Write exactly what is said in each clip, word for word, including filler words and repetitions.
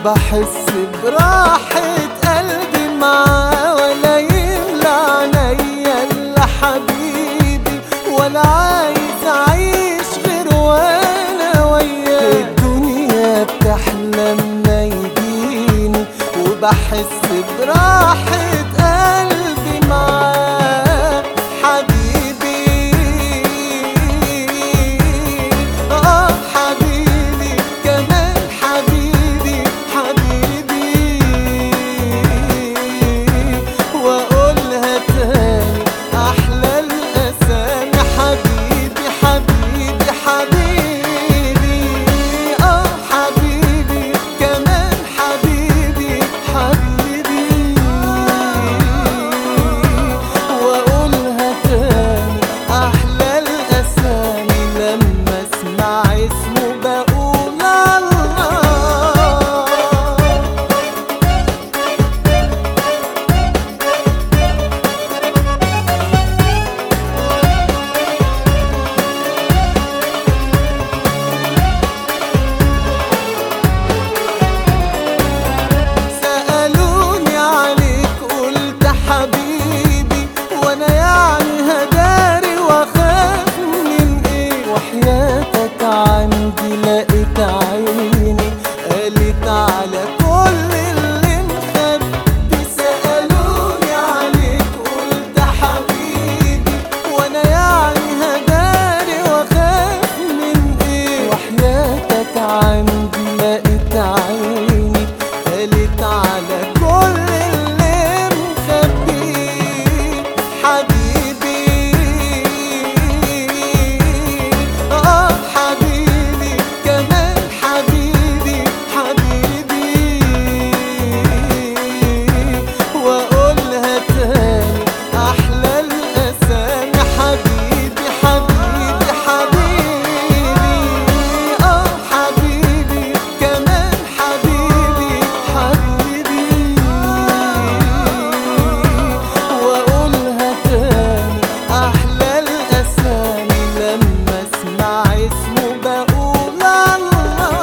وبحس براحة قلبي معاه، ولا يملى عينيا الا حبيبي، ولا عايز اعيش غير وانا وياه. الدنيا بتحلى لما يجيني، وبحس براحة قلبي معاه حبيبي. اه حبيبي كمان حبيبي حبيبي، واقولها تاني احلى الاسامي حبيبي حبيبي حبيبي. اه حبيبي كمان حبيبي حبيبي، واقولها تاني احلى الاسامي لما اسمع اسمه بقول الله. سألوني عليك قلت حبيبي، وانا يعني هداري واخاف من ايه؟ وحياتك عندي لقيت عيني قالت على كل اللي مخبي. سألوني عليك قلت حبيبي، وانا يعني هداري واخاف من ايه؟ وحياتك عندي لقيت عيني قالت على كل اللي مخبي حبيبي. اه حبيبي كمان حبيبي حبيبي، واقولها تاني احلى الاسامي حبيبي حبيبي حبيبي. اه حبيبي كمان حبيبي حبيبي، واقولها تاني احلى الاسامي لما اسمع اسمه بقول الله.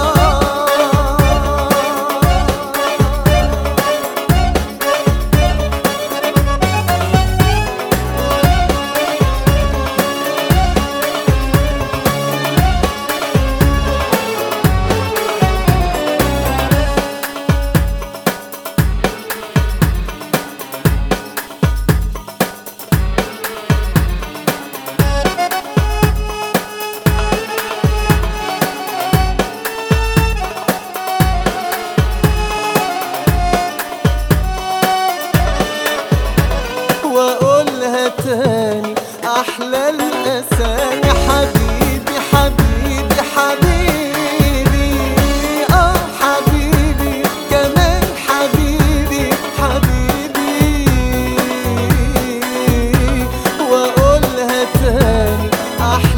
واقولها تاني احلى الاسامي حبيبي حبيبي حبيبي. اه حبيبي كمان حبيبي حبيبي، واقولها تاني احلى